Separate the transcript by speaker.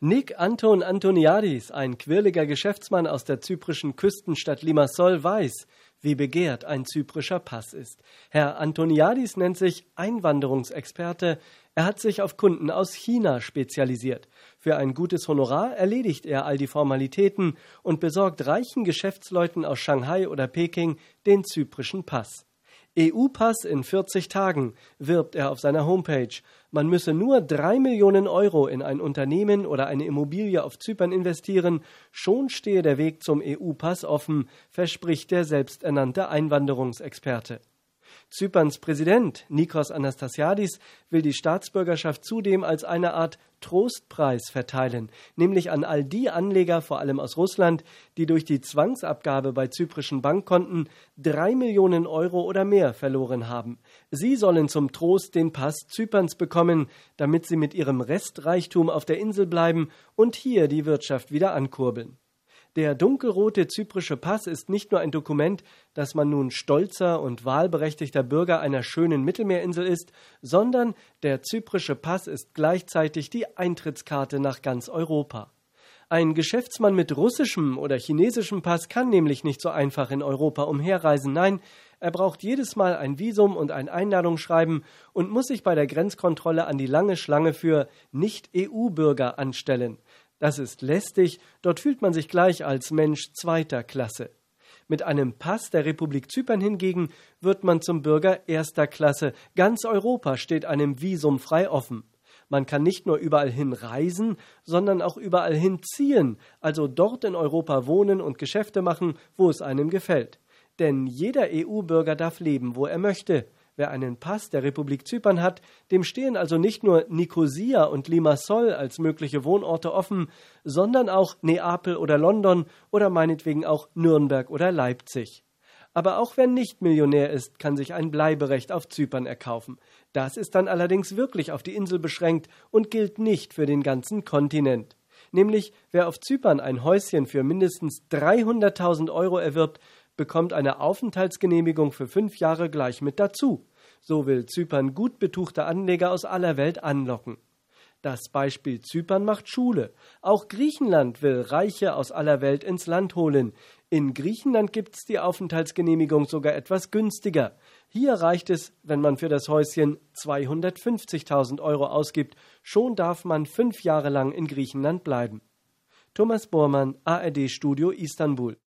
Speaker 1: Nick Anton Antoniadis, ein quirliger Geschäftsmann aus der zyprischen Küstenstadt Limassol, weiß, wie begehrt ein zyprischer Pass ist. Herr Antoniadis nennt sich Einwanderungsexperte. Er hat sich auf Kunden aus China spezialisiert. Für ein gutes Honorar erledigt er all die Formalitäten und besorgt reichen Geschäftsleuten aus Shanghai oder Peking den zyprischen Pass. EU-Pass in 40 Tagen, wirbt er auf seiner Homepage. Man müsse nur 3 Millionen Euro in ein Unternehmen oder eine Immobilie auf Zypern investieren, schon stehe der Weg zum EU-Pass offen, verspricht der selbsternannte Einwanderungsexperte. Zyperns Präsident Nikos Anastasiadis will die Staatsbürgerschaft zudem als eine Art Trostpreis verteilen, nämlich an all die Anleger, vor allem aus Russland, die durch die Zwangsabgabe bei zyprischen Bankkonten 3 Millionen Euro oder mehr verloren haben. Sie sollen zum Trost den Pass Zyperns bekommen, damit sie mit ihrem Restreichtum auf der Insel bleiben und hier die Wirtschaft wieder ankurbeln. Der dunkelrote zyprische Pass ist nicht nur ein Dokument, dass man nun stolzer und wahlberechtigter Bürger einer schönen Mittelmeerinsel ist, sondern der zyprische Pass ist gleichzeitig die Eintrittskarte nach ganz Europa. Ein Geschäftsmann mit russischem oder chinesischem Pass kann nämlich nicht so einfach in Europa umherreisen. Nein, er braucht jedes Mal ein Visum und ein Einladungsschreiben und muss sich bei der Grenzkontrolle an die lange Schlange für Nicht-EU-Bürger anstellen. Das ist lästig, dort fühlt man sich gleich als Mensch zweiter Klasse. Mit einem Pass der Republik Zypern hingegen wird man zum Bürger erster Klasse. Ganz Europa steht einem Visum frei offen. Man kann nicht nur überall hin reisen, sondern auch überall hinziehen, also dort in Europa wohnen und Geschäfte machen, wo es einem gefällt. Denn jeder EU-Bürger darf leben, wo er möchte. Wer einen Pass der Republik Zypern hat, dem stehen also nicht nur Nikosia und Limassol als mögliche Wohnorte offen, sondern auch Neapel oder London oder meinetwegen auch Nürnberg oder Leipzig. Aber auch wer nicht Millionär ist, kann sich ein Bleiberecht auf Zypern erkaufen. Das ist dann allerdings wirklich auf die Insel beschränkt und gilt nicht für den ganzen Kontinent. Nämlich, wer auf Zypern ein Häuschen für mindestens 300.000 Euro erwirbt, bekommt eine Aufenthaltsgenehmigung für 5 Jahre gleich mit dazu. So will Zypern gut betuchte Anleger aus aller Welt anlocken. Das Beispiel Zypern macht Schule. Auch Griechenland will Reiche aus aller Welt ins Land holen. In Griechenland gibt es die Aufenthaltsgenehmigung sogar etwas günstiger. Hier reicht es, wenn man für das Häuschen 250.000 Euro ausgibt. Schon darf man 5 Jahre lang in Griechenland bleiben. Thomas Bormann, ARD Studio Istanbul.